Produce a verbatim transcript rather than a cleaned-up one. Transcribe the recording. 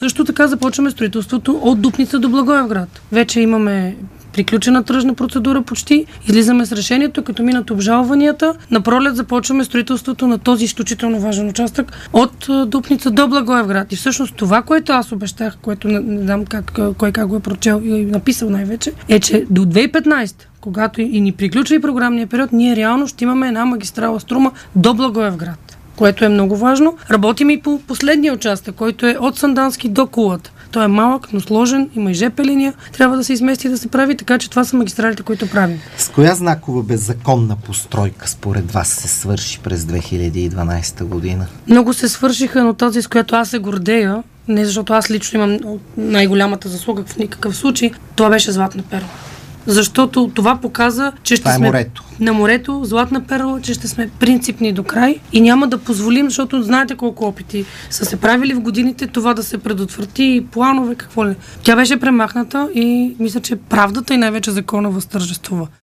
Също така започваме строителството от Дупница до Благоевград. Вече имаме приключена тръжна процедура почти. Излизаме с решението, като минат обжалванията. Напролет започваме строителството на този изключително важен участък от Дупница до Благоевград. И всъщност това, което аз обещах, което не, не знам как, кой как го е прочел и написал най-вече, е, че до две хиляди и петнадесета, когато и ни приключи и програмния период, ние реално ще имаме една магистрала Струма до Благоевград, което е много важно. Работим и по последния участък, който е от Сандански до Кулата. Той е малък, но сложен, има и жп линия, трябва да се измести и да се прави, така че това са магистралите, които правим. С коя знакова беззаконна постройка според вас се свърши през две хиляди и дванадесета година? Много се свършиха, но тази, с която аз се гордея, не защото аз лично имам най-голямата заслуга в никакъв случай, това беше Златна перла. Защото това показа, че ще това е сме морето. На морето, Златна перла, че ще сме принципни до край и няма да позволим, защото знаете колко опити са се правили в годините това да се предотврати, планове, какво ли. Тя беше премахната и мисля, че правдата и най-вече закона възтържествува.